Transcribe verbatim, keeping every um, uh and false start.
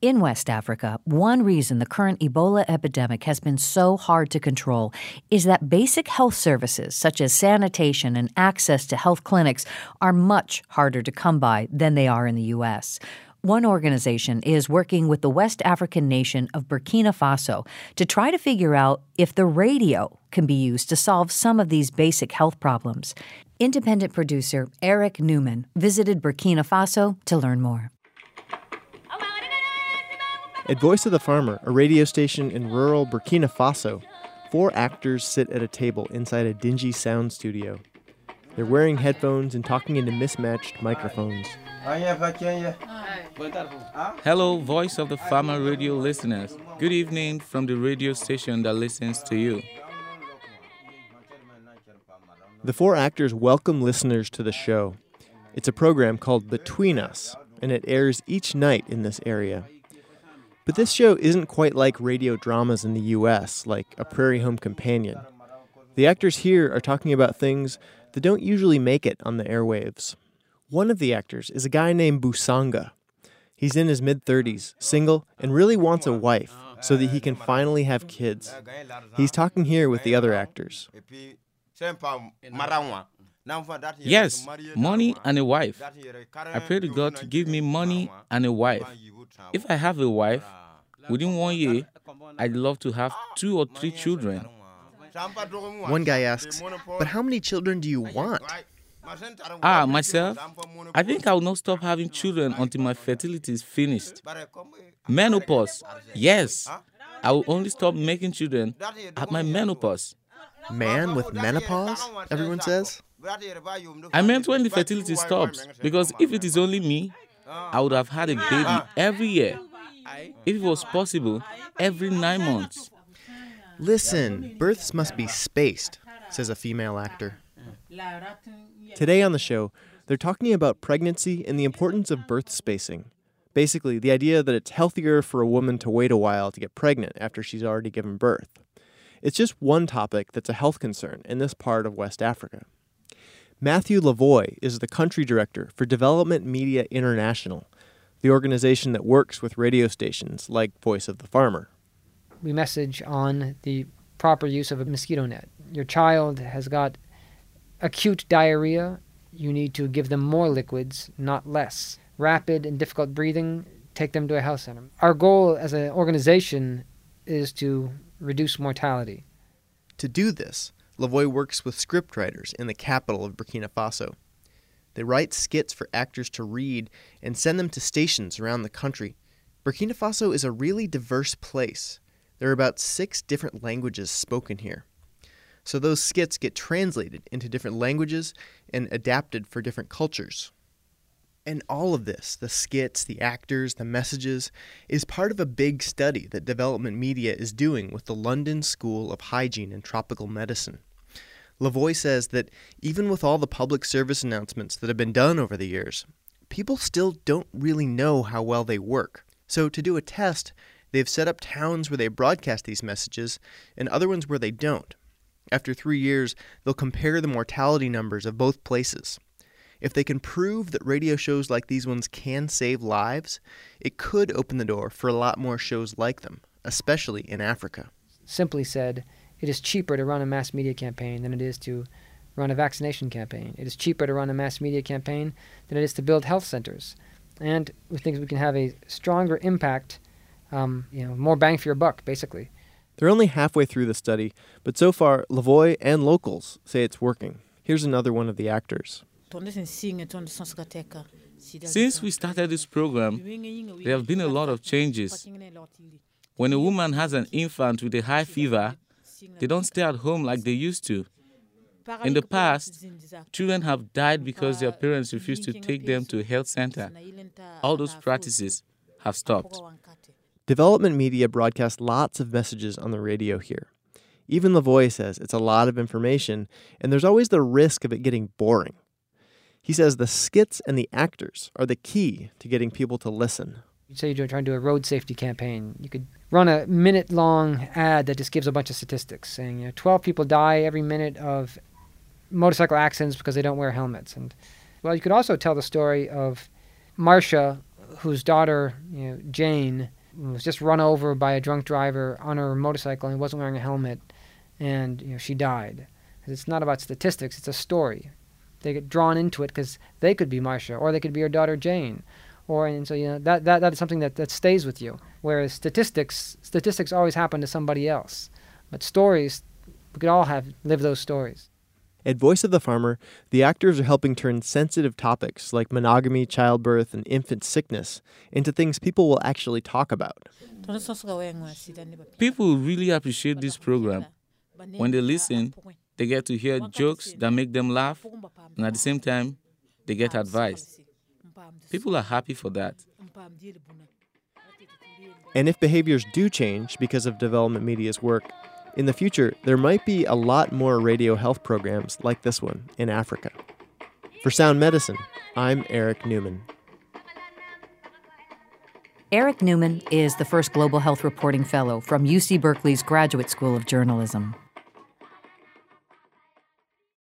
In West Africa, one reason the current Ebola epidemic has been so hard to control is that basic health services, such as sanitation and access to health clinics, are much harder to come by than they are in the U S. One organization is working with the West African nation of Burkina Faso to try to figure out if the radio can be used to solve some of these basic health problems. Independent producer Eric Newman visited Burkina Faso to learn more. At Voice of the Farmer, a radio station in rural Burkina Faso, four actors sit at a table inside a dingy sound studio. They're wearing headphones and talking into mismatched microphones. Hello, Voice of the Farmer radio listeners. Good evening from the radio station that listens to you. The four actors welcome listeners to the show. It's a program called Between Us, and it airs each night in this area. But this show isn't quite like radio dramas in the U S, like A Prairie Home Companion. The actors here are talking about things that don't usually make it on the airwaves. One of the actors is a guy named Busanga. He's in his mid-thirties, single, and really wants a wife so that he can finally have kids. He's talking here with the other actors. Yes, money and a wife. I pray to God to give me money and a wife. If I have a wife, within one year, I'd love to have two or three children. One guy asks, but how many children do you want? Ah, myself? I think I will not stop having children until my fertility is finished. Menopause? Yes. I will only stop making children at my menopause. Man with menopause, everyone says? I meant when the fertility stops, because if it is only me, I would have had a baby every year. If it was possible, every nine months. Listen, births must be spaced, says a female actor. Today on the show, they're talking about pregnancy and the importance of birth spacing. Basically, the idea that it's healthier for a woman to wait a while to get pregnant after she's already given birth. It's just one topic that's a health concern in this part of West Africa. Matthew Lavoie is the country director for Development Media International, the organization that works with radio stations like Voice of the Farmer. We message on the proper use of a mosquito net. Your child has got acute diarrhea. You need to give them more liquids, not less. Rapid and difficult breathing, take them to a health center. Our goal as an organization is to reduce mortality. To do this, Lavoie works with scriptwriters in the capital of Burkina Faso. They write skits for actors to read and send them to stations around the country. Burkina Faso is a really diverse place. There are about six different languages spoken here. So those skits get translated into different languages and adapted for different cultures. And all of this, the skits, the actors, the messages, is part of a big study that Development Media is doing with the London School of Hygiene and Tropical Medicine. Lavoie says that even with all the public service announcements that have been done over the years, people still don't really know how well they work. So to do a test, they've set up towns where they broadcast these messages and other ones where they don't. After three years, they'll compare the mortality numbers of both places. If they can prove that radio shows like these ones can save lives, it could open the door for a lot more shows like them, especially in Africa. Simply said, it is cheaper to run a mass media campaign than it is to run a vaccination campaign. It is cheaper to run a mass media campaign than it is to build health centers. And we think we can have a stronger impact, um, you know, more bang for your buck, basically. They're only halfway through the study, but so far, Lavoie and locals say it's working. Here's another one of the actors. Since we started this program, there have been a lot of changes. When a woman has an infant with a high fever, they don't stay at home like they used to. In the past, children have died because their parents refused to take them to a health center. All those practices have stopped. Development Media broadcasts lots of messages on the radio here. Even Lavoie says it's a lot of information, and there's always the risk of it getting boring. He says the skits and the actors are the key to getting people to listen. Say you're trying to do a road safety campaign. You could run a minute-long ad that just gives a bunch of statistics, saying, you know, twelve people die every minute of motorcycle accidents because they don't wear helmets. And well, you could also tell the story of Marcia, whose daughter, you know, Jane, was just run over by a drunk driver on her motorcycle and wasn't wearing a helmet, and you know, she died. It's not about statistics, it's a story. They get drawn into it because they could be Marcia, or they could be her daughter Jane. Or, and so, you know, that, that, that is something that, that stays with you. Whereas statistics, statistics always happen to somebody else. But stories, we could all have live those stories. At Voice of the Farmer, the actors are helping turn sensitive topics like monogamy, childbirth, and infant sickness into things people will actually talk about. People really appreciate this program. When they listen, they get to hear jokes that make them laugh, and at the same time, they get advice. People are happy for that. And if behaviors do change because of development media's work, in the future, there might be a lot more radio health programs like this one in Africa. For Sound Medicine, I'm Eric Newman. Eric Newman is the first Global Health Reporting Fellow from U C Berkeley's Graduate School of Journalism.